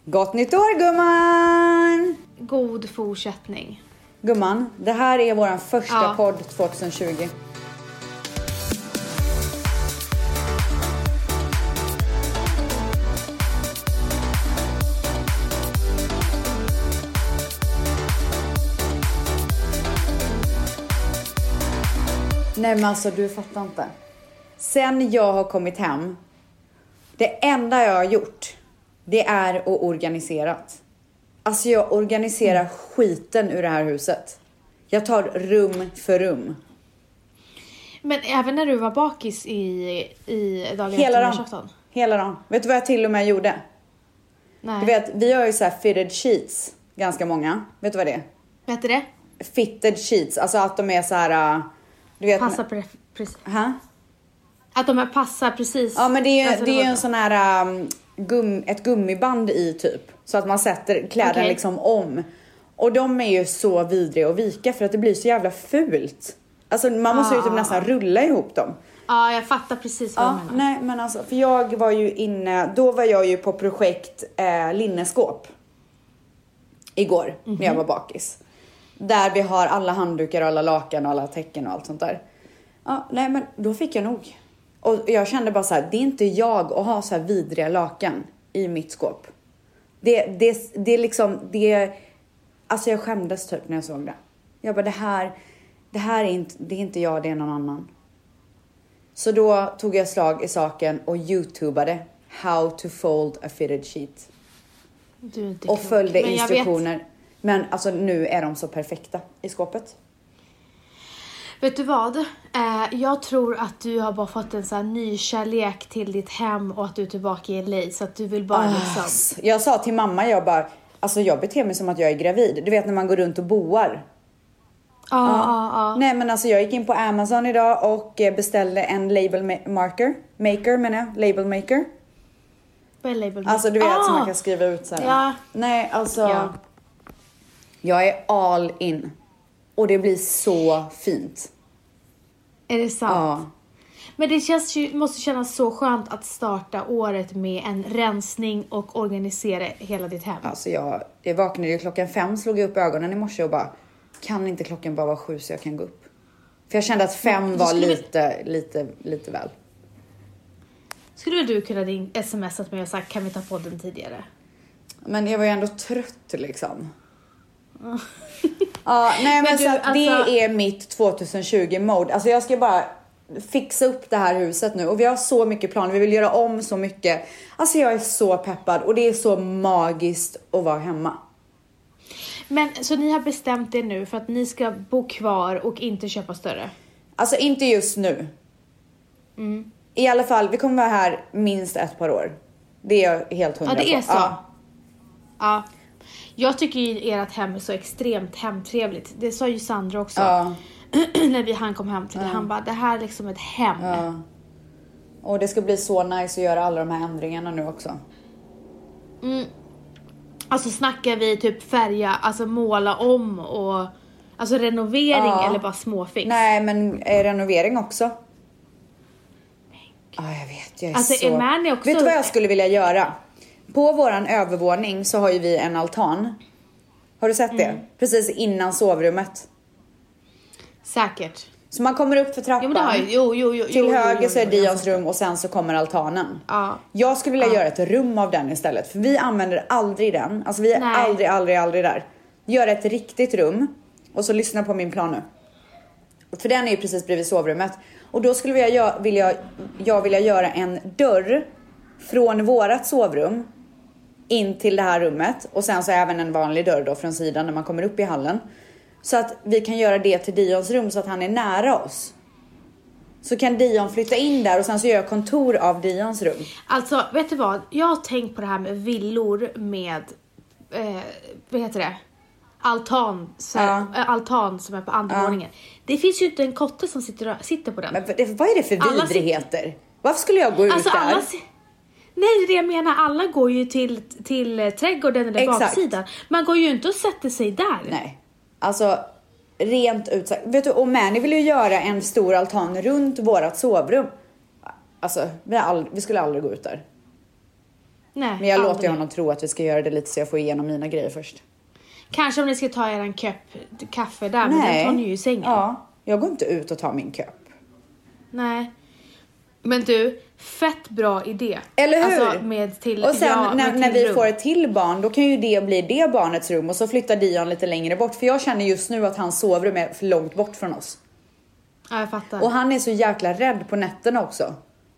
Gott nytt år, gumman! God fortsättning. Gumman, det här är våran första podd 2020. Nej men alltså, du fattar inte. Sen jag har kommit hem, det enda jag har gjort, det är att organiserat. Alltså jag organiserar skiten ur det här huset. Jag tar rum för rum. Men även när du var bakis i dagen Hela efter dagen. nyårsafton? Hela dagen. Vet du vad jag till och med gjorde? Nej. Du vet, vi har ju så här fitted sheets. Ganska många. Vet du vad det är? Vad heter det? Fitted sheets. Alltså att de är så här... Du vet, Passar precis. Huh? Att de passar precis. Ja, men det är ju alltså, en sån här... ett gummiband i typ. Så att man sätter kläderna liksom om. Och de är ju så vidriga att vika för att det blir så jävla fult. Alltså man måste ju typ nästan rulla ihop dem. Ja, jag fattar precis vad du menar. Nej, men alltså, för jag var ju inne, då var jag ju på projekt linneskåp igår när jag var bakis. Där vi har alla handdukar och alla lakan och alla täcken och allt sånt där. Ja, nej men då fick jag nog. Och jag kände bara så här, det är inte jag att ha så här vidriga lakan i mitt skåp. Det är liksom, alltså jag skämdes typ när jag såg det. Jag bara, det här är inte jag, det är någon annan. Så då tog jag slag i saken och YouTubade how to fold a fitted sheet. Du är inte och klok. följde Men instruktioner. Men alltså nu är de så perfekta i skåpet. Vet du vad? Jag tror att du har bara fått en sån här ny kärlek till ditt hem och att du är tillbaka i LA. Så att du vill bara liksom... Jag sa till mamma, jag beter mig som att jag är gravid. Du vet när man går runt och boar. Nej men alltså jag gick in på Amazon idag och beställde en label maker. Label maker. Vad är label maker? Alltså du vet som man kan skriva ut så här. Ja. Nej alltså. Jag är all in. Och det blir så fint. Är det sant? Ja. Men det måste kännas så skönt att starta året med en rensning och organisera hela ditt hem. Alltså jag vaknade ju 5:00, slog upp ögonen i morse och bara, kan inte klockan bara vara 7 så jag kan gå upp? För jag kände att 5 var lite väl. Skulle väl du kunna smsat mig och sagt, kan vi ta podden tidigare? Men jag var ju ändå trött liksom. Ja, nej men så att det är mitt 2020 mode. Alltså jag ska bara fixa upp det här huset nu. Och vi har så mycket planer, vi vill göra om så mycket. Alltså jag är så peppad och det är så magiskt att vara hemma. Men så ni har bestämt er nu för att ni ska bo kvar och inte köpa större? Alltså inte just nu. I alla fall, vi kommer vara här minst ett par år. Det är jag helt 100%. Ja, det är så. Ja. Jag tycker ju ert hem är så extremt hemtrevligt. Det sa ju Sandra också. När han kom hem till det. Han bara, det här är liksom ett hem. Ja. Och det ska bli så nice att göra alla de här ändringarna nu också. Alltså snackar vi typ färga, alltså måla om och alltså renovering eller bara småfix? Nej, men renovering också. Jag vet, jag är alltså, så... Är också... Vet du vad jag skulle vilja göra? På våran övervåning så har ju vi en altan. Har du sett det? Precis innan sovrummet. Säkert. Så man kommer upp för trappan. Jo, men det har ju. Till höger så är Dions rum och sen så kommer altanen. Ja. Jag skulle vilja göra ett rum av den istället. För vi använder aldrig den. Alltså vi är aldrig där. Göra ett riktigt rum. Och så lyssna på min plan nu. För den är ju precis bredvid sovrummet. Och då skulle jag vilja göra en dörr från vårat sovrum in till det här rummet. Och sen så även en vanlig dörr då från sidan när man kommer upp i hallen. Så att vi kan göra det till Dions rum så att han är nära oss. Så kan Dion flytta in där och sen så gör jag kontor av Dions rum. Alltså, vet du vad? Jag har tänkt på det här med villor med, vad heter det? Altan som är på andra våningen. Det finns ju inte en kotte som sitter på den. Men vad är det för vidrigheter? Varför skulle jag gå ut där? Nej, det jag menar, alla går ju till trädgården eller baksidan. Man går ju inte och sätter sig där. Nej, alltså rent ut sagt. Vet du, och Manny vill ju göra en stor altan runt vårat sovrum. Alltså, vi skulle aldrig gå ut där. Nej, Men jag låter aldrig. honom tro att vi ska göra det lite så jag får igenom mina grejer först. Kanske om ni ska ta er en kopp kaffe där, men den tar ni ju i sängen. Ja, jag går inte ut och tar min kopp. Nej. Men du, fett bra idé. Eller hur? Alltså med till, och sen med när till vi rum. får ett till barn, då kan ju det bli det barnets rum. Och så flyttar Dion lite längre bort. För jag känner just nu att hans sovrum är för långt bort från oss. Ja, jag fattar. Och han är så jäkla rädd på nätterna också.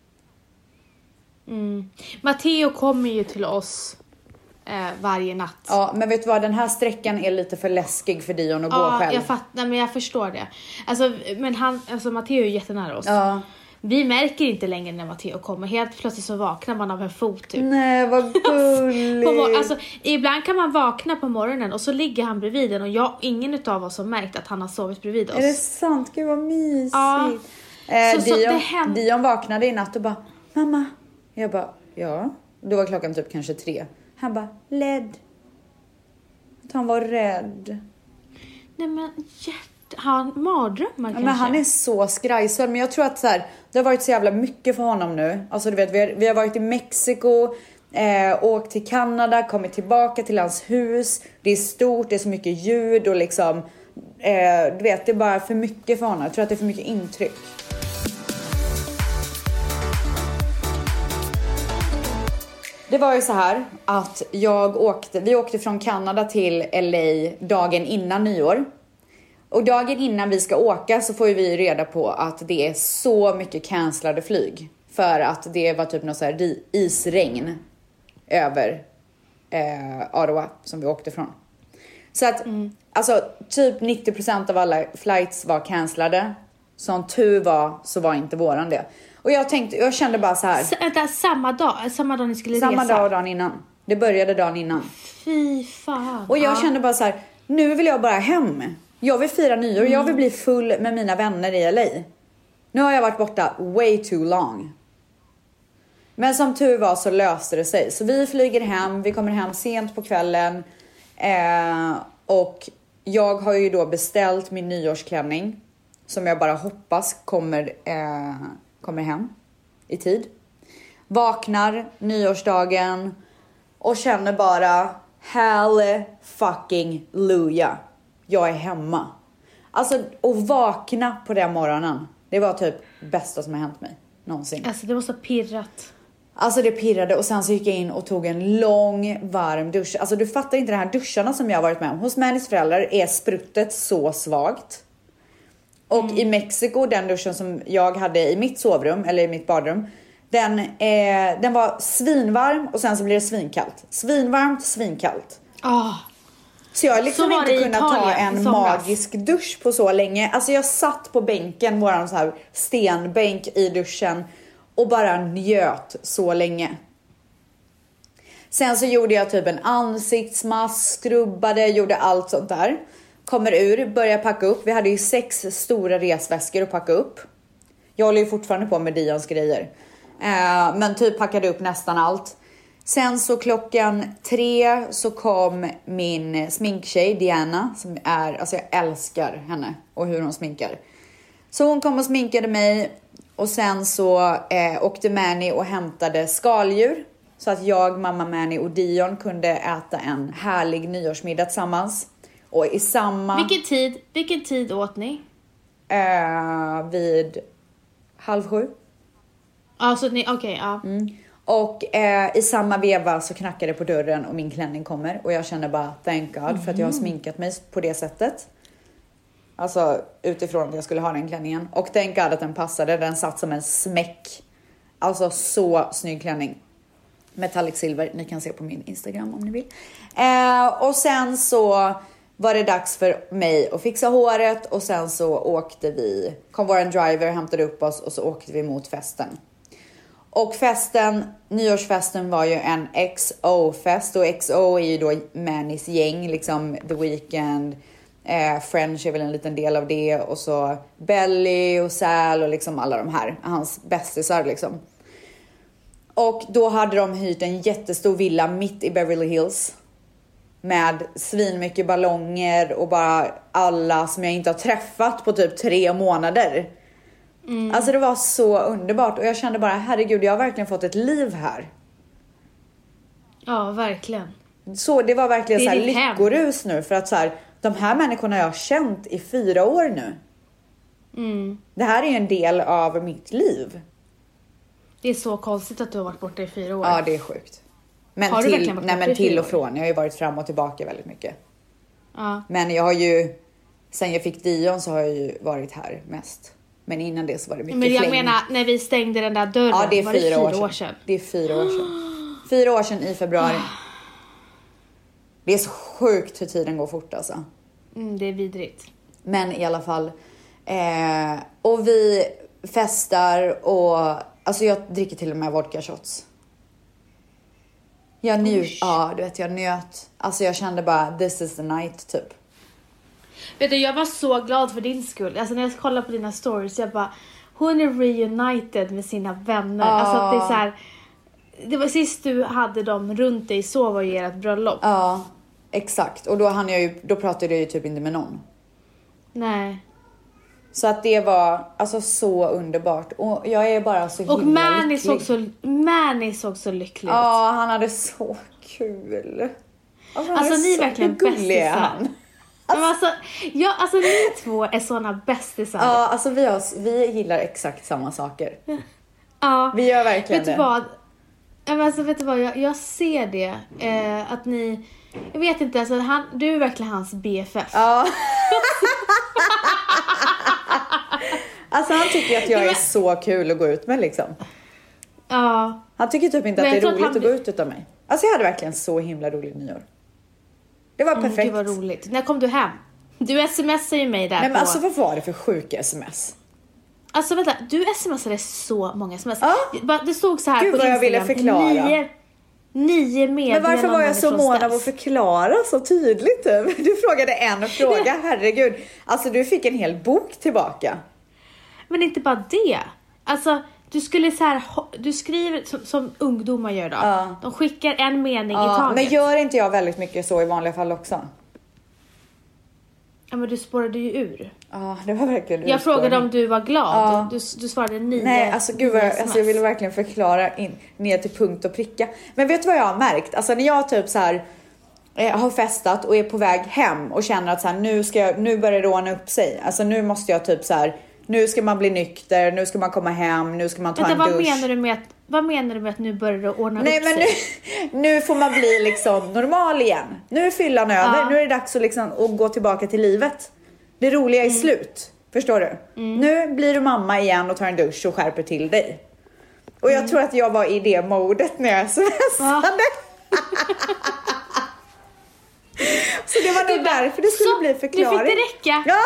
Matteo kommer ju till oss varje natt. Ja, men vet du vad? Den här sträckan är lite för läskig för Dion att gå själv. Jag fattar, men jag förstår det. Alltså, men Matteo är ju jättenära oss. Ja. Vi märker inte längre när Matteo kommer. Helt plötsligt så vaknar man av en fot typ. Nej, vad gulligt. Alltså, ibland kan man vakna på morgonen och så ligger han bredvid en och ingen utav oss har märkt att han har sovit bredvid oss. Är det sant? Gud vad mysigt. Ja. Dion vaknade i natt och bara, mamma. Jag bara, ja. Då var klockan typ kanske 3. Han bara, led. Att han var rädd. Nej men han mardrömmar kanske. Men han är så skrajsad. Men jag tror att så här, det har varit så jävla mycket för honom nu. Alltså du vet, vi har varit i Mexiko, åkt till Kanada, kommit tillbaka till hans hus. Det är stort, det är så mycket ljud och liksom, du vet, det är bara för mycket för honom. Jag tror att det är för mycket intryck. Det var ju så här att vi åkte från Kanada till LA dagen innan nyår. Och dagen innan vi ska åka så får vi reda på att det är så mycket cancellade flyg. För att det var typ något så här isregn över Ottawa som vi åkte från. Så att alltså typ 90% av alla flights var cancellade. Som tur var så var inte våran det. Och jag kände bara så här. Samma dag ni skulle Samma resa? dag och dagen innan. Det började dagen innan. Fy fan. Och jag kände bara så här, nu vill jag bara hem. Jag vill fira nyår, jag vill bli full med mina vänner i LA. Nu har jag varit borta way too long. Men som tur var så löste det sig. Så vi flyger hem, vi kommer hem sent på kvällen. Och jag har ju då beställt min nyårsklänning. Som jag bara hoppas kommer hem i tid. Vaknar nyårsdagen och känner bara hell fucking luja. Jag är hemma. Alltså att vakna på den morgonen. Det var typ bästa som har hänt mig någonsin. Alltså det måste ha pirrat. Alltså det pirrade och sen så gick jag in och tog en lång varm dusch. Alltså du fattar inte de här duscharna som jag har varit med om. Hos Mannys föräldrar är spruttet så svagt. Och i Mexiko, den duschen som jag hade i mitt sovrum, eller i mitt badrum. Den var svinvarm och sen så blir det svinkallt. Svinvarmt, svinkallt. Så jag har liksom inte kunnat ta en magisk dusch på så länge. Alltså jag satt på bänken, våran så här stenbänk i duschen. Och bara njöt så länge. Sen så gjorde jag typ en ansiktsmask, skrubbade, gjorde allt sånt där. Kommer ur, börjar packa upp. Vi hade ju 6 stora resväskor att packa upp. Jag håller ju fortfarande på med Dions grejer. Men typ packade upp nästan allt. Sen så klockan 3 så kom min sminktjej Diana. Som är, alltså jag älskar henne och hur hon sminkar. Så hon kom och sminkade mig. Och sen så åkte Manny och hämtade skaldjur. Så att jag, mamma Manny och Dion kunde äta en härlig nyårsmiddag tillsammans. Och i samma... Vilken tid åt ni? Vid 6:30. Alltså okej, ja. Och i samma veva så knackade det på dörren och min klänning kommer. Och jag känner bara thank God för att jag har sminkat mig på det sättet. Alltså utifrån att jag skulle ha den klänningen. Och thank God att den passade. Den satt som en smäck. Alltså så snygg klänning. Metallic silver. Ni kan se på min Instagram om ni vill. Och sen så var det dags för mig att fixa håret. Och sen så kom våran driver, hämtade upp oss och så åkte vi mot festen. Och nyårsfesten var ju en XO-fest. Och XO är ju då Mannys gäng, liksom The Weeknd. French är väl en liten del av det. Och så Belly och Sal och liksom alla de här. Hans bästisar liksom. Och då hade de hyrt en jättestor villa mitt i Beverly Hills. Med svinmycket ballonger och bara alla som jag inte har träffat på typ 3 månader. Alltså det var så underbart. Och jag kände bara, herregud, jag har verkligen fått ett liv här. Ja, verkligen. Så det var verkligen Det så är här ditt hem. lyckorus nu. För att så här, de här människorna jag har känt i 4 år nu. Det här är ju en del av mitt liv. Det är så konstigt att du har varit borta i 4 år. Ja, det är sjukt. Men Har du till, verkligen varit nej, borta men i 4 till och år? från. Jag har ju varit fram och tillbaka väldigt mycket. Ja. Men jag har ju, sen jag fick Dion så har jag ju varit här mest. Men innan det så var det mycket Men jag fläng. menar, när vi stängde den där dörren, Ja, det är var 4 det 4 år sedan? Det är 4 år sedan. 4 år sedan i februari. Det är så sjukt hur tiden går fort alltså. Det är vidrigt. Men i alla fall. Och vi festar och alltså jag dricker till och med vodka shots. Jag ja du vet jag njöt. Alltså jag kände bara this is the night typ. Vet du, jag var så glad för din skull. Alltså när jag kollade på dina stories, jag bara, hon är reunited med sina vänner. Alltså att det är så här, det var sist du hade dem runt dig, så var ju ert bröllop. Ja, exakt. Och då pratade jag ju typ inte med någon. Nej. Så att det var alltså så underbart. Och jag är bara så himla Och Manny lycklig. såg så lycklig ut. Ja, han hade så kul. Alltså ni är verkligen bästisar. Alltså ni två är såna bästisar. Ja, alltså vi gillar exakt samma saker. Ja. Vi gör verkligen vet du vad? Alltså vet du vad, jag ser det. Att ni, jag vet inte, alltså du är verkligen hans BFF. Ja. Alltså han tycker att jag är så kul att gå ut med liksom. Ja. Han tycker typ inte att Men det är jag tror roligt att gå ut utan mig. Alltså jag hade verkligen så himla roligt nyår. Det var perfekt. Gud vad roligt. När kom du hem? Du smsade ju mig där. Nej men alltså vad var det för sjuka sms? Alltså vänta, du smsade så många sms. Ja. Det stod så här Gud, på vad jag Instagram. ville förklara. 9 meddelanden. Men varför var jag så mån av att förklara så tydligt? Du frågade en fråga, herregud. Alltså du fick en hel bok tillbaka. Men inte bara det. Alltså du skulle så här, du skriver som ungdomar gör då. Ja. De skickar en mening i taget. Men gör inte jag väldigt mycket så i vanliga fall också? Ja men du spårade ju ur. Ja, det var verkligen jag frågade om du var glad. Ja. Du svarade 9. Nej, alltså gud vad jag ville verkligen förklara ner till punkt och pricka. Men vet du vad jag har märkt? Alltså när jag typ så här har festat och är på väg hem och känner att så här, nu börjar det ordna upp sig. Alltså nu måste jag typ så här, nu ska man bli nykter, nu ska man komma hem, nu ska man ta en dusch. Vad menar du med att nu börjar det ordna upp sig? Nej men nu får man bli liksom normal igen. Nu är fyllan över, nu är det dags att, liksom, att gå tillbaka till livet. Det roliga är slut, förstår du? Nu blir du mamma igen och tar en dusch och skärper till dig. Och jag tror att jag var i det modet när jag smsade. Så det var nog därför det skulle bli förklaring. Nu fick det räcka. Ja.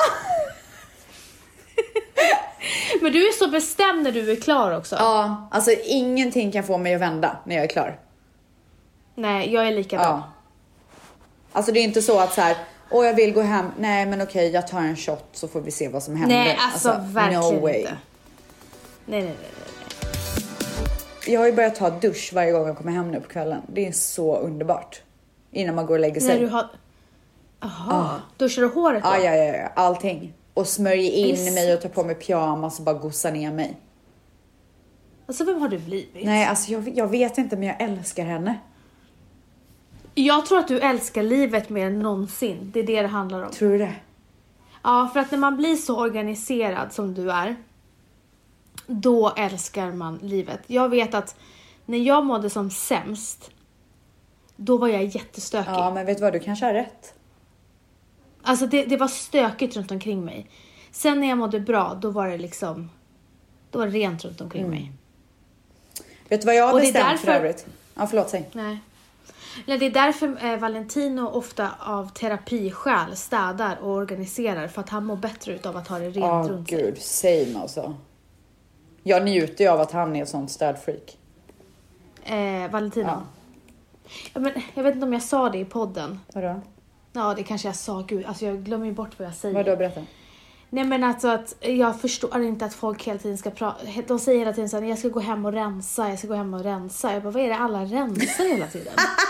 Men du är så bestämd när du är klar också. Ja, alltså ingenting kan få mig att vända när jag är klar. Nej, jag är likadan. Ja. Alltså det är inte så att så här, jag vill gå hem. Nej, men okej, jag tar en shot så får vi se vad som händer. Nej, alltså verkligen no way. inte. Nej. Jag har ju börjat ta dusch varje gång jag kommer hem nu på kvällen. Det är så underbart. Innan man går och lägger sig. När du har... Aha. Duschar du håret då? Ja, allting. Och smörjer in mig och tar på mig pyjamas och bara gossar ner mig. Alltså vem har du blivit? Nej, alltså jag vet inte, men jag älskar henne. Jag tror att du älskar livet mer än någonsin. Det är det handlar om. Tror du det? Ja, för att när man blir så organiserad som du är, då älskar man livet. Jag vet att när jag mådde som sämst, då var jag jättestökig. Ja, men vet du vad? Du kanske har rätt. Alltså det var stökigt runt omkring mig. Sen när jag mådde bra, då var det liksom... Då var det rent runt omkring mig. Vet du vad jag har bestämt därför... för övrigt? Ja, förlåt, säg. Nej. Det är därför Valentino ofta av terapiskäl städar och organiserar. För att han mår bättre ut av att ha det rent runt sig. Gud, same alltså. Jag njuter ju av att han är ett sånt städfreak. Valentino? Ja. Ja, men jag vet inte om jag sa det i podden. Vadå? Ja, det kanske jag sa. Gud, alltså jag glömmer ju bort vad jag säger. Vadå, berätta? Nej, men alltså att jag förstår inte att folk hela tiden ska prata. De säger hela tiden så här, jag ska gå hem och rensa. Jag bara, vad är det alla rensar hela tiden?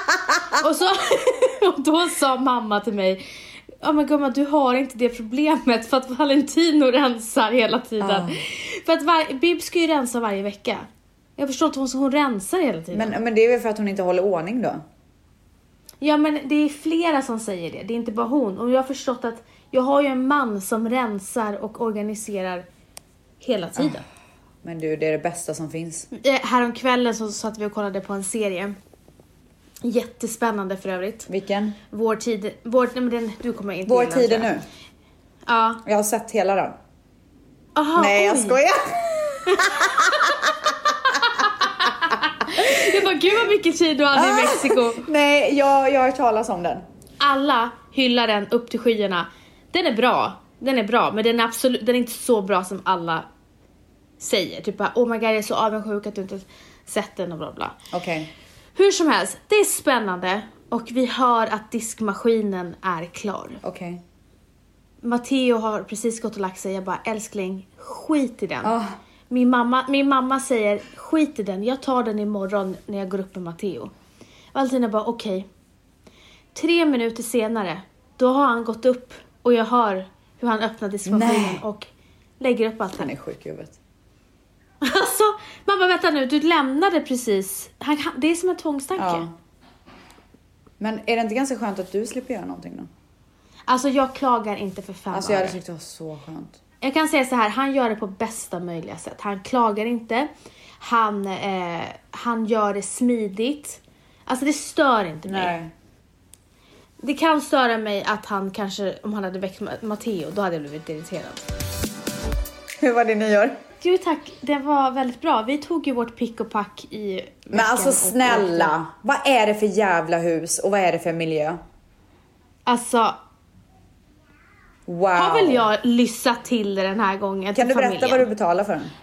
och då sa mamma till mig, ja men gumma, du har inte det problemet för att Valentino rensar hela tiden. För att Bib ska ju rensa varje vecka. Jag förstår inte hon rensar hela tiden. Men det är väl för att hon inte håller ordning då? Ja, men det är flera som säger det. Det är inte bara hon. Och jag har förstått att jag har ju en man som rensar och organiserar hela tiden. Men du, det är det bästa som finns. Häromkvällen så satt vi och kollade på en serie. Jättespännande för övrigt. Vilken? Vår tid. Du kommer inte Vår gilla tid är den, tror jag. nu. Ja. Jag har sett hela den. Aha, Nej, jag oj. skojar. Jag bara, gud vad mycket tid du hade i Mexiko. Nej, jag har hört talas om den. Alla hyllar den upp till skyarna. Den är bra, men den är inte så bra som alla säger. Typ bara, oh my god, jag är så avundsjuk att du inte sett den och bla bla. Okej. Hur som helst, det är spännande. Och vi hör att diskmaskinen är klar. Okej. Matteo har precis gått och lagt sig. Jag bara, älskling, skit i den. Ah. Min mamma säger, skit i den. Jag tar den imorgon när jag går upp med Matteo. Valentina bara, okej. 3 minuter senare, då har han gått upp. Och jag hör hur han öppnar diskmaskinen Nej. och lägger upp allt. Han är sjuk i huvudet. Alltså, mamma, vänta nu. Du lämnade precis. Det är som en tvångstanke. Ja. Men är det inte ganska skönt att du slipper göra någonting då? Alltså, jag klagar inte för 5 Alltså jag hade öre. tyckt det var så skönt. Jag kan säga så här, han gör det på bästa möjliga sätt. Han klagar inte. Han gör det smidigt. Alltså det stör inte mig. Nej. Det kan störa mig att han kanske, om han hade väckt Matteo, då hade jag blivit irriterad. Hur var det nyår? Gud tack, det var väldigt bra. Vi tog ju vårt pick och pack i veckan. Men alltså och snälla, vad är det för jävla hus och vad är det för miljö? alltså, Wow. har väl jag lyssat till det den här gången. Kan till du berätta familjen. vad du betalar för den?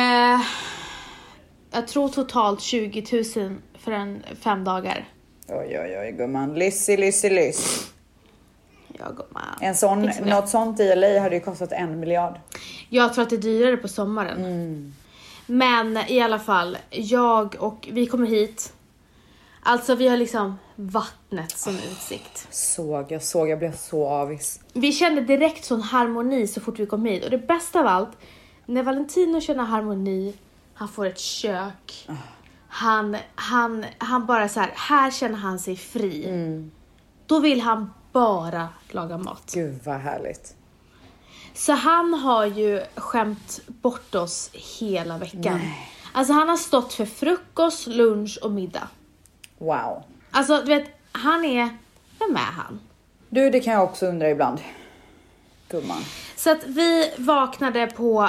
Jag tror totalt 20 000 för 5 dagar. Oj, gumman. Lyss. Ja, gumman. En sån, Fixar det. något sånt i LA hade ju kostat 1 miljard. Jag tror att det är dyrare på sommaren. Men i alla fall, vi kommer hit. Alltså vi har liksom vattnet som utsikt. Jag blev så avis. Vi kände direkt sån harmoni så fort vi kom hit. Och det bästa av allt, när Valentino känner harmoni, han får ett kök. Han bara så här känner han sig fri. Då vill han bara laga mat. Gud vad härligt. Så han har ju skämt bort oss hela veckan. Nej. Alltså han har stått för frukost, lunch och middag. Wow. Alltså du vet, vem är han? Du, det kan jag också undra ibland. Gumman. Så att vi vaknade på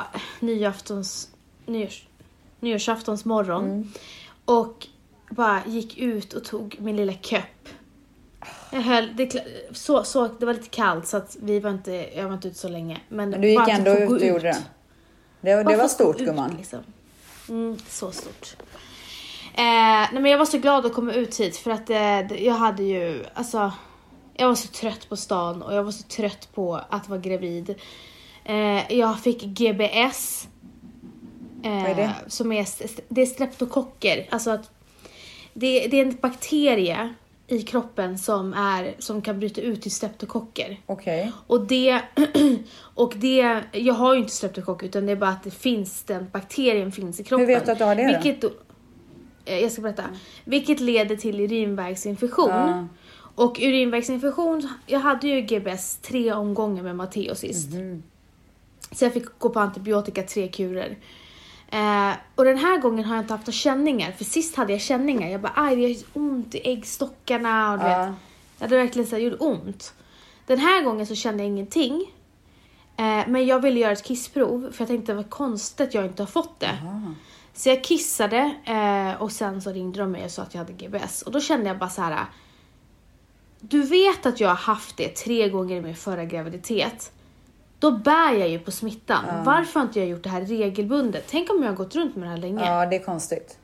nyårsaftons morgon. Och bara gick ut och tog min lilla köpp. Det var lite kallt så att jag var inte ute så länge. Men du gick bara ändå att få ut och gå gjorde det. Det var stort, gumman. Liksom. Så stort. Nej, men jag var så glad att komma ut hit för att jag hade ju, alltså, jag var så trött på stan och jag var så trött på att vara gravid. Jag fick GBS. Vad är det? Det är streptokocker. Alltså att det är en bakterie i kroppen som kan bryta ut i streptokocker. Okej. Och det, jag har ju inte streptokocker utan det är bara att den bakterien finns i kroppen. Hur vet du att du har det då? Jag ska berätta. Vilket leder till urinvägsinfektion. Och urinvägsinfektion, jag hade ju GBS 3 omgångar med Matteo sist. Så jag fick gå på antibiotika 3 kurer. Och den här gången har jag inte haft några känningar. För sist hade jag känningar. Jag bara, det gör ont i äggstockarna. Och du vet, det hade verkligen så här, gjort ont. Den här gången så kände jag ingenting. Men jag ville göra ett kissprov. För jag tänkte det var konstigt att jag inte har fått det. Så jag kissade. Och sen så ringde de mig och sa att jag hade GBS. Och då kände jag bara så här. Du vet att jag har haft det 3 gånger i min förra graviditet. Då bär jag ju på smittan. Varför har inte jag gjort det här regelbundet? Tänk om jag har gått runt med det här länge. Ja, det är konstigt.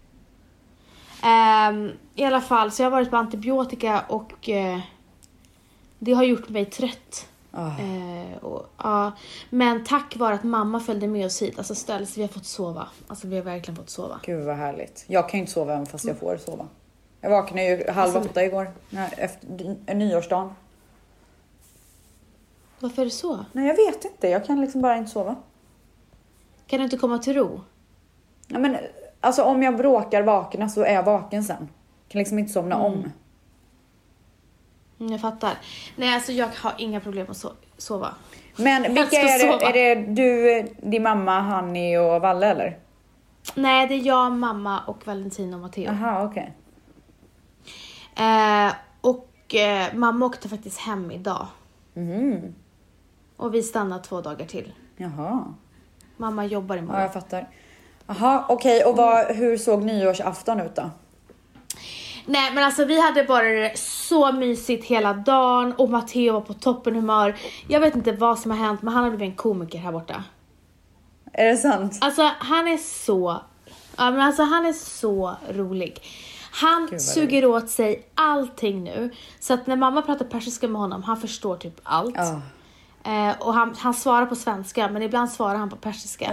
I alla fall, så jag har varit på antibiotika och det har gjort mig trött. Men tack vare att mamma följde med oss hit, alltså ställs, vi har fått sova. Alltså vi har verkligen fått sova. Gud vad härligt. Jag kan ju inte sova även fast jag får sova. Jag vaknade ju 7:30 igår. Efter nyårsdagen. Varför är det så? Nej, jag vet inte. Jag kan liksom bara inte sova. Kan du inte komma till ro? Ja, men alltså om jag bråkar vakna så är jag vaken sen. Kan liksom inte somna om. Jag fattar. Nej, alltså jag har inga problem att sova. Men vilka är det du, din mamma, Hanni och Valle eller? Nej, det är jag, mamma och Valentin och Matteo. Aha, okej. Mamma åkte faktiskt hem idag. Mm. Och vi stannar 2 dagar till. Jaha. Mamma jobbar imorgon. Ja, jag fattar. Jaha, okej. Och hur såg nyårsafton ut då? Nej, men alltså vi hade bara det så mysigt hela dagen. Och Matteo var på toppen humör. Jag vet inte vad som har hänt, men han har blivit en komiker här borta. Är det sant? Alltså han är så rolig. Han suger åt sig allting nu. Så att när mamma pratar persiska med honom, han förstår typ allt. Och han svarar på svenska, men ibland svarar han på persiska.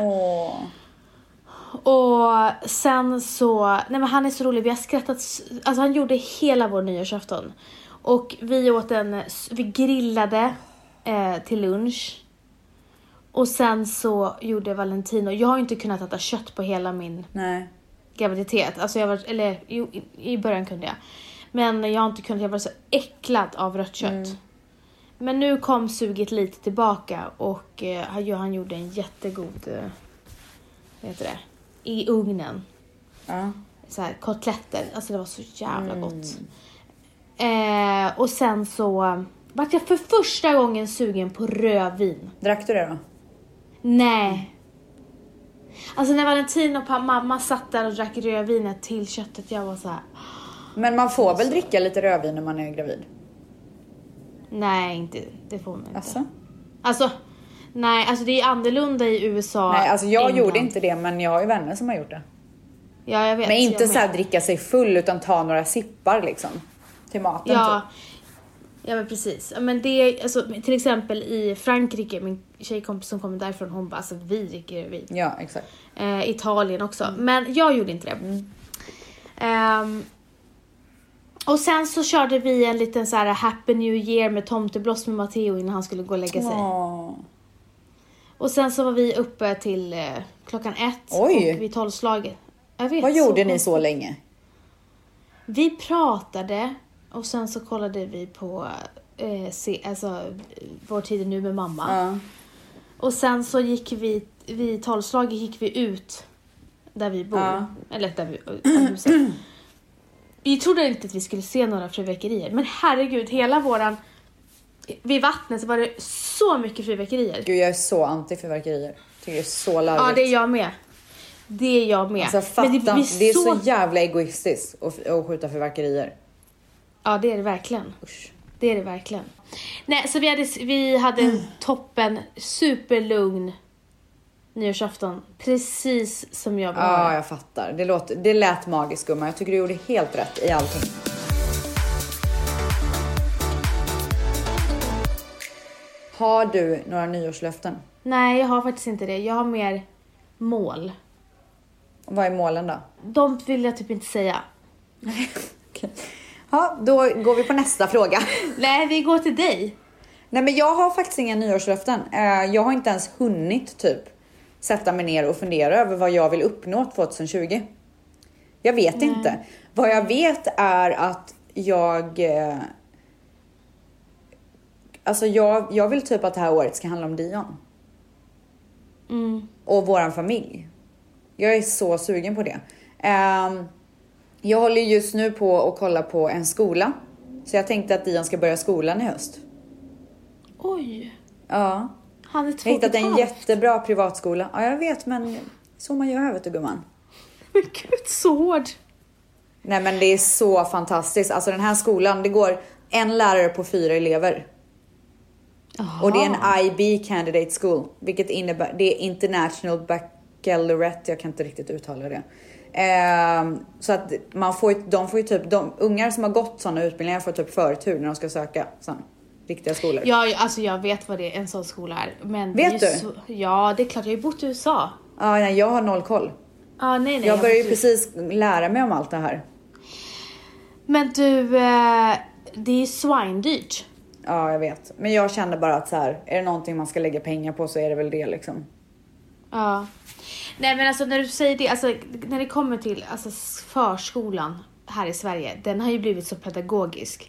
Och sen så, nej men han är så rolig, vi har skrattat, alltså han gjorde hela vår nyårsafton. Och vi grillade till lunch. Och sen så gjorde Valentino, jag har inte kunnat äta kött på hela min graviditet. Alltså i början kunde jag. Men jag har inte kunnat, jag var så äcklad av rött kött. Men nu kom suget lite tillbaka och han gjorde en jättegod, vad heter det? I ugnen. Så här, kotletter. Alltså det var så jävla gott. Och sen så var jag för första gången sugen på rödvin. Drack du det då? Nej. Alltså när Valentin och mamma satt där och drack rödvinet till köttet, jag var så här. Men man får väl dricka lite rödvin när man är gravid? Nej, inte. Det får man inte. Alltså, det är annorlunda i USA. Nej, alltså jag gjorde inte det, men jag har ju vänner som har gjort det. Ja, jag vet. Men inte så här dricka sig full, utan ta några sippar liksom till maten. Ja, ja men precis. Men det, alltså, till exempel i Frankrike, min tjejkompis som kommer därifrån, hon bara, alltså vi dricker vin. Ja, exakt. Italien också. Men jag gjorde inte det. Och sen så körde vi en liten så här Happy New Year med tomtebloss med Matteo innan han skulle gå och lägga sig. Och sen så var vi uppe till 1:00. Oj. Och vid 12-slaget. Vad gjorde ni så länge? Vi pratade och sen så kollade vi på Vår tid nu med mamma. Och sen så gick vi vid 12-slaget gick vi ut där vi bor. Eller där vi vi trodde inte att vi skulle se några fyrverkerier. Men herregud, hela våran... Vid vattnet så var det så mycket fyrverkerier. Gud, jag är så anti-fyrverkerier. Tycker det är så larvigt. Ja, det är jag med. Det är jag med. Alltså, fatta, det är så jävla egoistiskt att skjuta fyrverkerier. Ja, det är det verkligen. Usch. Det är det verkligen. Nej, så vi hade en toppen, superlugn nyårsafton. Precis som jag ville. Ja, jag fattar. Det lät magiskt, gumman. Jag tycker du gjorde helt rätt i allting. Har du några nyårslöften? Nej, jag har faktiskt inte det. Jag har mer mål. Vad är målen då? De vill jag typ inte säga. Okay. Ja, då går vi på nästa fråga. Nej, vi går till dig. Nej, men jag har faktiskt inga nyårslöften. Jag har inte ens hunnit typ sätta mig ner och fundera över vad jag vill uppnå 2020. Jag vet inte. Vad jag vet är att jag vill typ att det här året ska handla om Dion. Och våran familj. Jag är så sugen på det. Jag håller just nu på att kolla på en skola. Så jag tänkte att Dion ska börja skolan i höst. Oj. Ja. Han är Jag hittade en jättebra privatskola. Ja, jag vet, men så man gör, vet du, gumman. Men gud, så hård. Nej, men det är så fantastiskt. Alltså den här skolan, det går en lärare på 4 elever. Aha. Och det är en IB candidate school. Vilket innebär, det är International Baccalaureate. Jag kan inte riktigt uttala det. Så att de får ju typ, de ungar som har gått sådana utbildningar får typ förtur när de ska söka sådana riktiga skolor. Ja, alltså jag vet vad det är, en sån skola är. Men vet det är du? Ja, det är klart, jag har ju bott i USA. Ja, nej, jag har noll koll. Nej, jag börjar ju precis lära mig om allt det här. Men du, det är svindyrt. Ja, jag vet. Men jag kände bara att så här, är det någonting man ska lägga pengar på så är det väl det liksom. Ja. Nej, men alltså när du säger det, alltså när det kommer till alltså, förskolan här i Sverige, den har ju blivit så pedagogisk.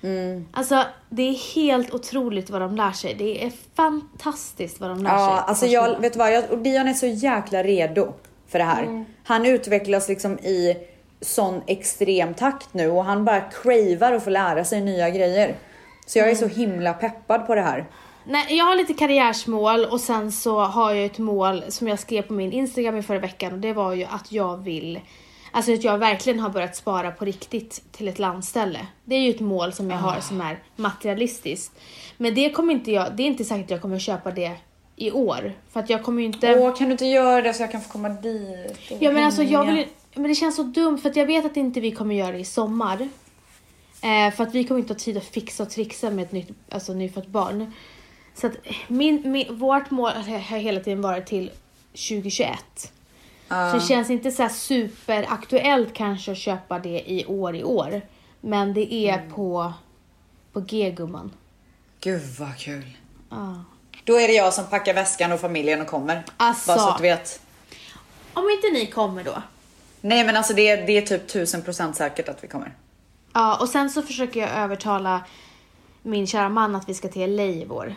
Alltså det är helt otroligt vad de lär sig. Det är fantastiskt vad de lär sig. Ja, alltså vet du vad, och Dion är så jäkla redo för det här. Han utvecklas liksom i sån extrem takt nu och han bara cravar att få lära sig nya grejer. Så jag är så himla peppad på det här. Nej, jag har lite karriärsmål och sen så har jag ett mål som jag skrev på min Instagram i förra veckan och det var ju att jag vill, alltså att jag verkligen har börjat spara på riktigt till ett landställe. Det är ju ett mål som jag har som är materialistiskt. Men det kommer inte jag, det är inte säkert att jag kommer köpa det i år. För att jag kommer ju inte... kan du inte göra det så jag kan få komma dit? Ja men alltså men det känns så dumt för att jag vet att inte vi kommer göra det i sommar. För att vi kommer inte ha tid att fixa och trixa med ett nyfött barn. Så att vårt mål har hela tiden varit till 2021. Så det känns inte så här superaktuellt kanske att köpa det i år. Men det är på G-gumman. Gud vad kul. Då är det jag som packar väskan och familjen och kommer. Alltså, bara så att du vet. Om inte ni kommer då? Nej men alltså det är typ 1000% säkert att vi kommer. Ja, och sen så försöker jag övertala min kära man att vi ska till LA i vår.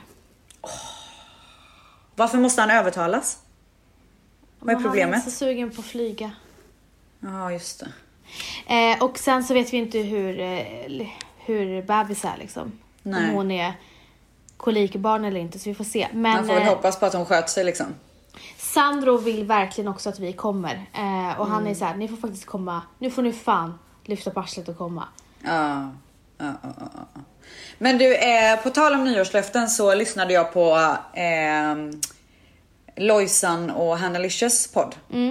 Varför måste han övertalas? Vad är problemet? Han är så sugen på att flyga. Ja, just det. Och sen så vet vi inte hur bebis är liksom. Nej. Om hon är kolikbarn eller inte, så vi får se. Men, man får väl hoppas på att hon sköter sig liksom. Sandro vill verkligen också att vi kommer. Och han är så här, ni får faktiskt komma. Nu får ni fan lyfta på arslet och komma. Ja. Men du, på tal om nyårslöften så lyssnade jag på Lojsan och Hannalicious podd.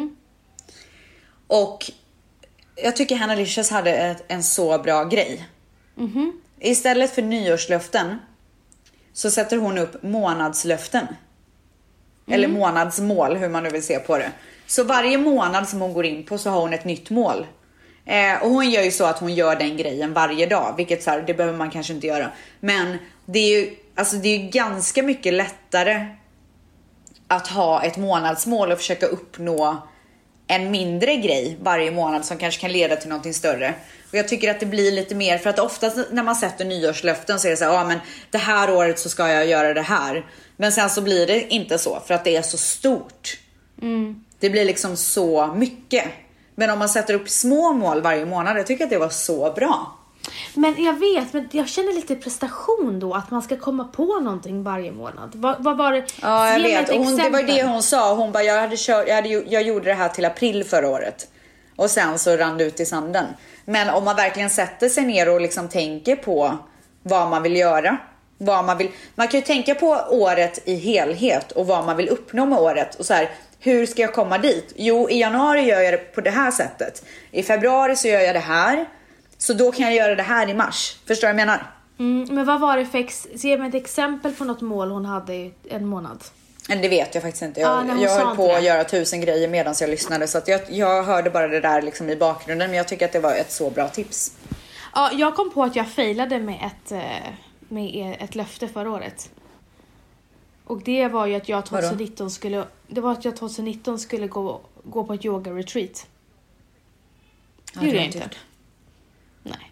Och jag tycker Hannalicious hade en så bra grej. Istället för nyårslöften så sätter hon upp månadslöften. Eller månadsmål, hur man nu vill se på det. Så varje månad som hon går in på så har hon ett nytt mål. Och hon gör ju så att hon gör den grejen varje dag. Vilket så här, det behöver man kanske inte göra. Men det är ju, alltså det är ju ganska mycket lättare att ha ett månadsmål och försöka uppnå en mindre grej varje månad som kanske kan leda till någonting större. Och jag tycker att det blir lite mer, för att oftast när man sätter nyårslöften så är det så här, men det här året så ska jag göra det här. Men sen så blir det inte så för att det är så stort. Det blir liksom så mycket. Men om man sätter upp små mål varje månad, jag tycker att det var så bra. Men jag vet, men jag känner lite prestation då, att man ska komma på någonting varje månad. Vad var det? Ja, jag vet. Och det var det hon sa. Hon bara, jag gjorde det här till april förra året. Och sen så rann det ut i sanden. Men om man verkligen sätter sig ner och liksom tänker på vad man vill göra. Man kan ju tänka på året i helhet och vad man vill uppnå med året. Och så här, hur ska jag komma dit? Jo, i januari gör jag det på det här sättet. I februari så gör jag det här. Så då kan jag göra det här i mars. Förstår du vad jag menar? Men vad var det för ge mig ett exempel på något mål hon hade i en månad. Men det vet jag faktiskt inte. Jag höll på att göra 1000 grejer medan jag lyssnade. Så att jag hörde bara det där liksom i bakgrunden. Men jag tycker att det var ett så bra tips. Ja, jag kom på att jag failade med ett löfte förra året. Och det var ju att jag 2019 skulle gå på ett yoga retreat. Det gjorde jag inte. Nej.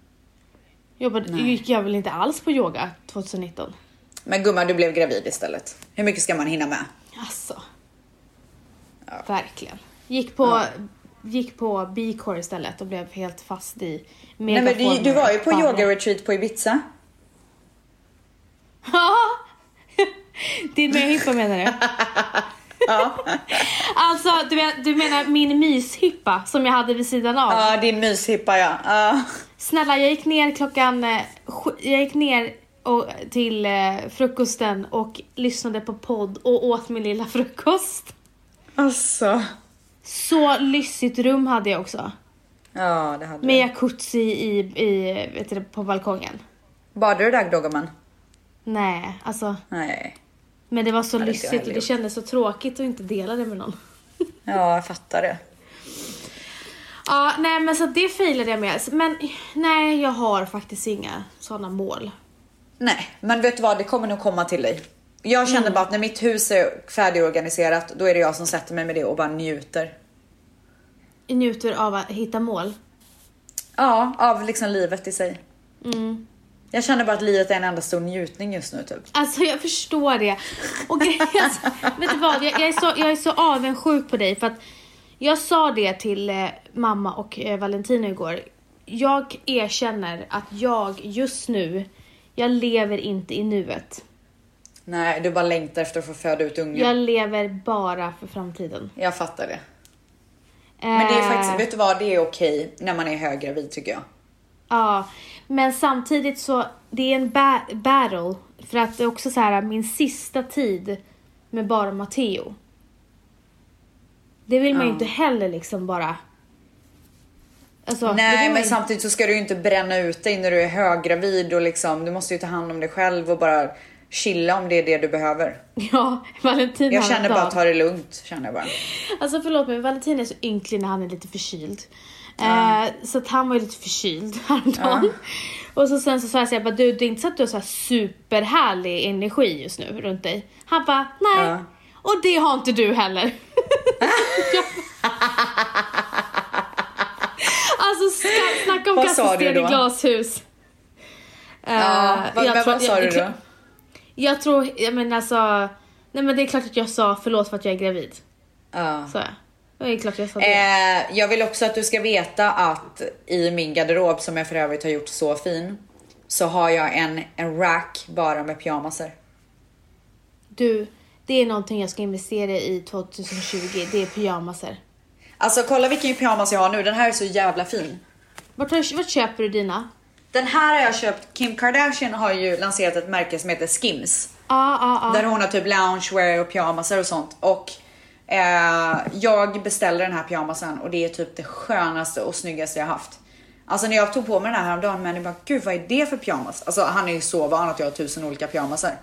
Gick jag väl inte alls på yoga 2019. Men gumman, du blev gravid istället. Hur mycket ska man hinna med? Alltså. Ja. Verkligen. Gick på B-core istället och blev helt fast i megaformer. Nej, men du var ju på yoga retreat på Ibiza. Ja. Din möhippa menar du? Ja. Alltså, du menar min myshippa som jag hade vid sidan av? Ja, din myshippa, ja. Snälla, jag gick ner till frukosten och lyssnade på podd och åt min lilla frukost. Alltså. Så lyssigt rum hade jag också. Ja, det hade med jacuzzi på balkongen. Badade du där då, gumman? Nej, alltså. Nej. Men det var så lyssigt och det kändes så tråkigt att inte dela det med någon. Ja, jag fattar det. Ja, nej men så det failade jag med. Men nej, jag har faktiskt inga sådana mål. Nej, men vet du vad? Det kommer nog komma till dig. Jag känner bara att när mitt hus är färdigorganiserat, då är det jag som sätter mig med det och bara njuter. Njuter av att hitta mål? Ja, av liksom livet i sig. Jag känner bara att livet är en enda stor njutning just nu typ. Alltså jag förstår det. Och alltså, vet du vad, jag är så avundsjuk på dig. För att jag sa det till mamma och Valentina igår. Jag erkänner att jag just nu, jag lever inte i nuet. Nej, du bara längtar efter att få föda ut ungen. Jag lever bara för framtiden. Jag fattar det. Men det är faktiskt, vet du vad, det är okej när man är höggravid tycker jag. Ja, men samtidigt så, det är en battle. För att det är också så här, min sista tid med bara Matteo. Det vill man ju inte heller liksom bara... Alltså, nej, men samtidigt så ska du ju inte bränna ut dig när du är höggravid och liksom, du måste ju ta hand om dig själv och bara chilla om det är det du behöver. Ja, Valentin. Jag känner bara att ta det lugnt, känner jag bara. Alltså förlåt mig, Valentin är så ynklig när han är lite förkyld. Så att han var ju lite förkyld häromdagen. Och så sen så sa jag bara, du, det är inte så att du har så här superhärlig energi just nu runt dig. Han bara, nej. Och det har inte du heller. Alltså snacka om kaststen i glashus. Vad sa du då? Jag tror, nej men det är klart att jag sa förlåt för att jag är gravid. Så det är klart jag sa det. Jag vill också att du ska veta att i min garderob, som jag för övrigt har gjort så fin, så har jag en rack bara med pyjamaser. Du, det är någonting jag ska investera i 2020. Det är pyjamaser. Alltså kolla vilken pyjamas jag har nu. Den här är så jävla fin. Vart köper du dina? Den här har jag köpt. Kim Kardashian har ju lanserat ett märke som heter Skims. Där hon har typ loungewear och pyjamaser och sånt. Och jag beställde den här pyjamasen och det är typ det skönaste och snyggaste jag haft. Alltså när jag tog på mig den här häromdagen, men jag bara, gud vad är det för pyjamas? Alltså han är ju så van att jag har 1000 olika pyjamaser.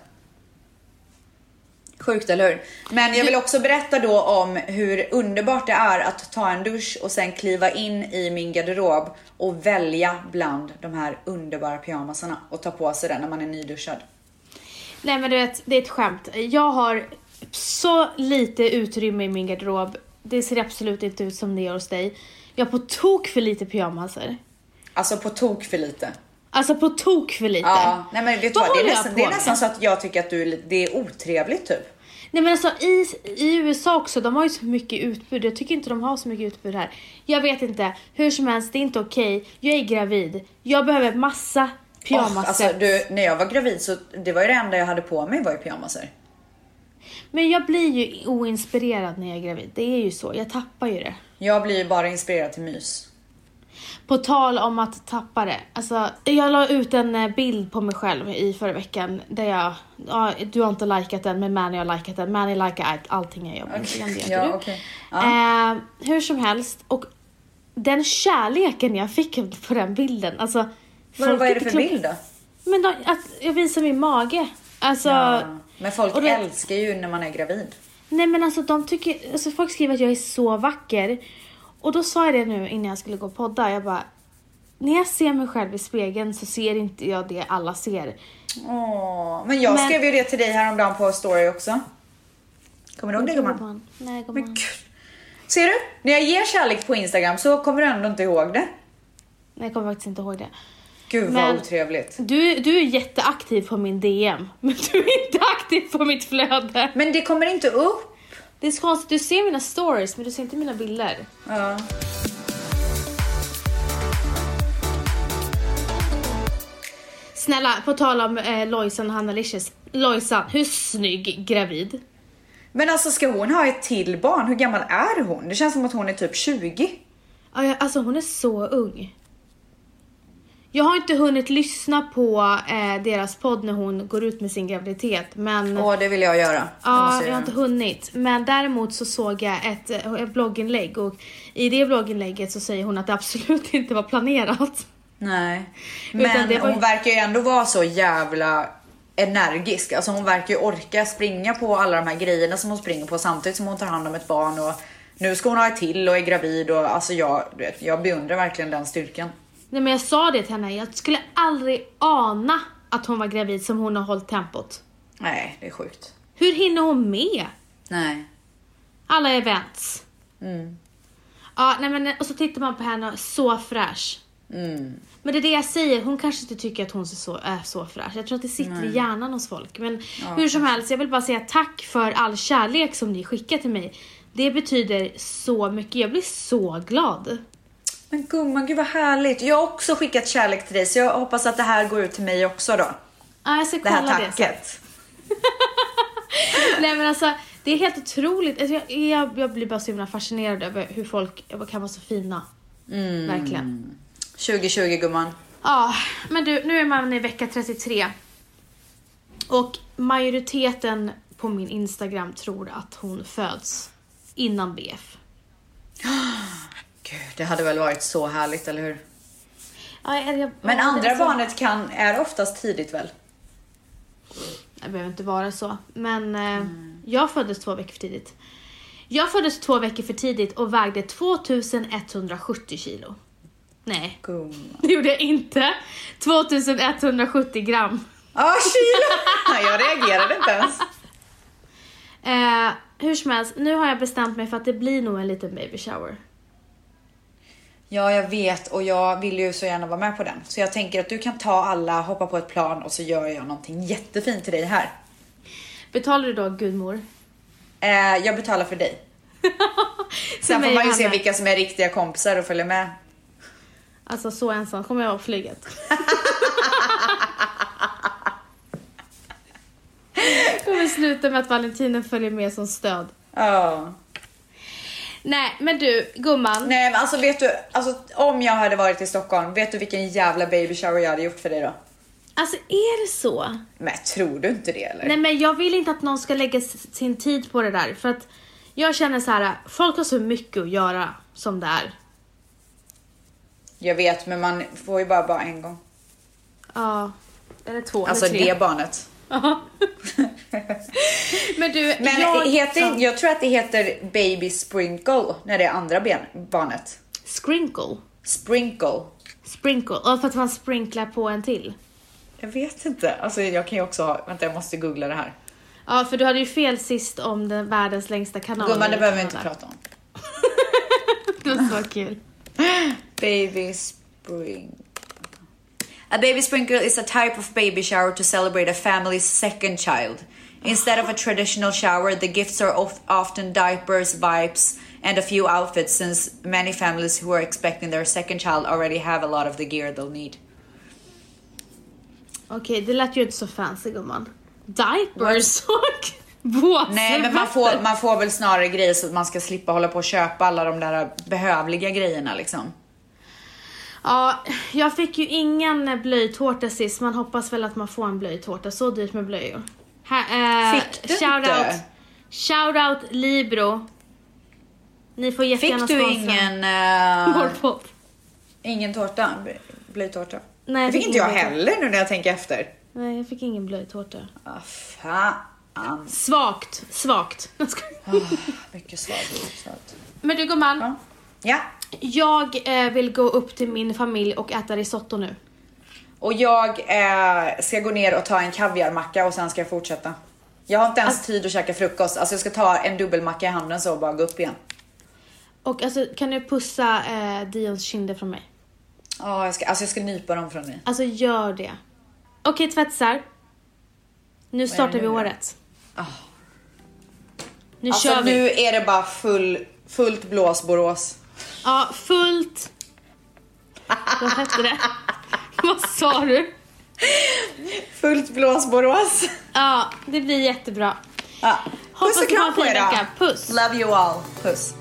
Sjukt, eller hur? Men jag vill också berätta då om hur underbart det är att ta en dusch och sen kliva in i min garderob och välja bland de här underbara pyjamasarna och ta på sig den när man är nyduschad. Nej men du vet, det är ett skämt. Jag har så lite utrymme i min garderob. Det ser absolut inte ut som det gör hos dig. Jag har på tok för lite pyjamaser. Alltså på tok för lite. Ja, nej men vet du vad, det är nästan så att jag tycker att det är otrevligt typ. Nej men alltså i USA också, de har ju så mycket utbud. Jag tycker inte de har så mycket utbud här. Jag vet inte, hur som helst, det är inte okej. Jag är gravid, jag behöver massa pyjamaser. Alltså när jag var gravid så det var ju det enda jag hade på mig var ju pyjamaser. Men jag blir ju oinspirerad när jag är gravid. Det är ju så, jag tappar ju det. Jag blir ju bara inspirerad till mys. På tal om att tappa det. Alltså, jag la ut en bild på mig själv i förra veckan. Där du har inte likat den, men Manny har likat den. Manny likar allting jag gör på Instagram. Okay. Hur som helst. Och den kärleken jag fick på den bilden. Alltså, vad är det för bild då? Men att jag visar min mage. Alltså, men folk älskar ju när man är gravid. Nej men alltså folk skriver att jag är så vacker. Och då sa jag det nu innan jag skulle gå och podda. Jag bara, när jag ser mig själv i spegeln så ser inte jag det alla ser. Men jag skrev ju det till dig häromdagen på story också. Kommer du ihåg det, gumman? Nej, gumman. Men gud. Ser du? När jag ger kärlek på Instagram så kommer du ändå inte ihåg det. Nej, jag kommer faktiskt inte ihåg det. Gud vad otrevligt. Du är jätteaktiv på min DM. Men du är inte aktiv på mitt flöde. Men det kommer inte upp. Det är så konstigt, du ser mina stories men du ser inte mina bilder. Ja. Snälla, på tal om Lojsan och Hanna Licious. Lojsan, hur snygg gravid? Men alltså ska hon ha ett till barn? Hur gammal är hon? Det känns som att hon är typ 20. Ja, alltså hon är så ung. Jag har inte hunnit lyssna på deras podd när hon går ut med sin graviditet. Men det vill jag göra. Ja, jag har inte hunnit. Men däremot så såg jag ett blogginlägg. Och i det blogginlägget så säger hon att det absolut inte var planerat. Nej. Men hon verkar ju ändå vara så jävla energisk. Alltså hon verkar ju orka springa på alla de här grejerna som hon springer på samtidigt som hon tar hand om ett barn. Och nu ska hon ha ett till och är gravid. Och alltså jag beundrar verkligen den styrkan. Nej men jag sa det till henne. Jag skulle aldrig ana att hon var gravid som hon har hållit tempot. Nej, det är sjukt. Hur hinner hon med? Nej. Alla events. Ja, nej men och så tittar man på henne så fräsch. Men det är det jag säger, hon kanske inte tycker att hon är så fräsch. Jag tror att det sitter i hjärnan hos folk. Men hur som helst, jag vill bara säga tack för all kärlek som ni skickar till mig. Det betyder så mycket, jag blir så glad. Men gumman, gud vad härligt. Jag har också skickat kärlek till dig, så jag hoppas att det här går ut till mig också då. Ja, jag ska kolla det här tacket. Nej men alltså, det är helt otroligt. Alltså, jag blir bara så himla fascinerad över hur folk kan vara så fina. Verkligen. 2020 gumman. Ja, men du, nu är man i vecka 33. Och majoriteten på min Instagram tror att hon föds innan BF. Gud, det hade väl varit så härligt, eller hur? Ja, men andra barnet är oftast tidigt väl? Det behöver inte vara så. Men jag föddes 2 veckor för tidigt. Jag föddes 2 veckor för tidigt och vägde 2170 kilo. Nej, det gjorde jag inte. 2170 gram. Kilo! Jag reagerade inte ens. Hur som helst, nu har jag bestämt mig för att det blir nog en liten baby shower. Ja, jag vet, och jag vill ju så gärna vara med på den. Så jag tänker att du kan ta alla, hoppa på ett plan och så gör jag någonting jättefint till dig här. Betalar du då, gudmor? Jag betalar för dig. Sen får man ju se vilka som är riktiga kompisar och följa med. Alltså så ensam kommer jag på flyget. Kommer sluta med att Valentinen följer med som stöd. Ja. Nej, men du, gumman. Nej, men alltså vet du, om jag hade varit i Stockholm, vet du vilken jävla baby shower jag hade gjort för dig då? Alltså, är det så? Men tror du inte det, eller? Nej, men jag vill inte att någon ska lägga sin tid på det där. För att jag känner så här, folk har så mycket att göra som det är. Jag vet, men man får ju bara en gång. Ja, eller 2 alltså eller 3. Det barnet. Men du, jag tror att det heter baby sprinkle när det är andra barnet. Sprinkle. Och för att man sprinklar på en till. Jag vet inte. Alltså jag kan ju också ha... Vänta, jag måste googla det här. Ja, för du hade ju fel sist om den världens längsta kanal. Gumman, det behöver vi inte prata om. Det var så kul. Baby sprinkle. A baby sprinkle is a type of baby shower to celebrate a family's second child. Instead of a traditional shower, the gifts are often diapers, vibes, and a few outfits, since many families who are expecting their second child already have a lot of the gear they'll need. Okej, det lät ju inte så fancy, gumman. Diapers och båt. Nej, men man får väl snarare grejer så att man ska slippa hålla på och köpa alla de där behövliga grejerna liksom. Ja, jag fick ju ingen blöjtårta sist. Man hoppas väl att man får en blöjtårta. Så dyrt med blöjor. Fick du inte? Shoutout Libro. Ni får jättegärna sponsra. Fick du ingen... Ingen tårta? Blöjtårta? Nej, det fick inte jag heller nu när jag tänker efter. Nej, jag fick ingen blöjtårta. Fan. Svagt. Mycket svagt. Men du, gumman. Ja. Jag vill gå upp till min familj och äta risotto nu. Och jag ska gå ner och ta en kaviarmacka och sen ska jag fortsätta. Jag har inte ens tid att käka frukost. Alltså jag ska ta en dubbelmacka i handen så och bara gå upp igen. Och alltså, kan du pussa Dions kinder från mig? Ja, jag ska nypa dem från dig. Alltså gör det. Okej, tvättsar. Nu startar vi året. Nu kör vi. Nu är det bara fullt blås Borås. Ja, fullt. Vad hette det? Vad sa du? Fullt blås Borås. Ja, det blir jättebra. Ja. Puss och kram på er. Puss. Love you all. Puss.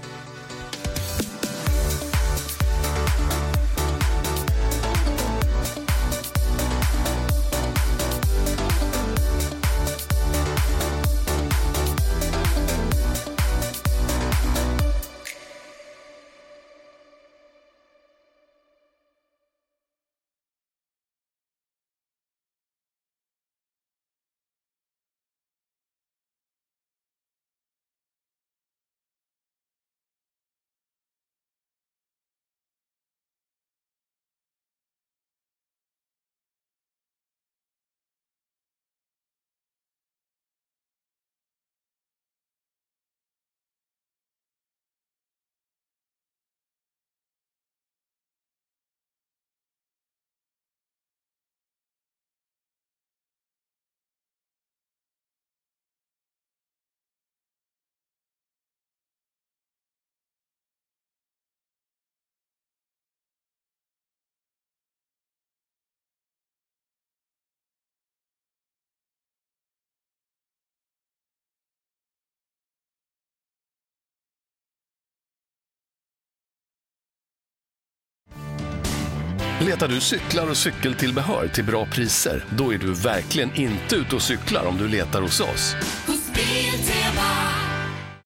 Letar du cyklar och cykeltillbehör till bra priser? Då är du verkligen inte ute och cyklar om du letar hos oss. Hos Biltema.